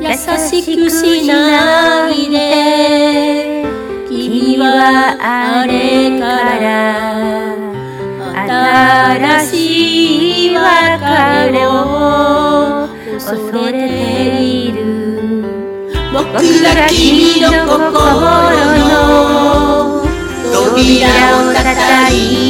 優しくしないで。君はあれから新しい別れを恐れている。僕が君の心の扉を叩い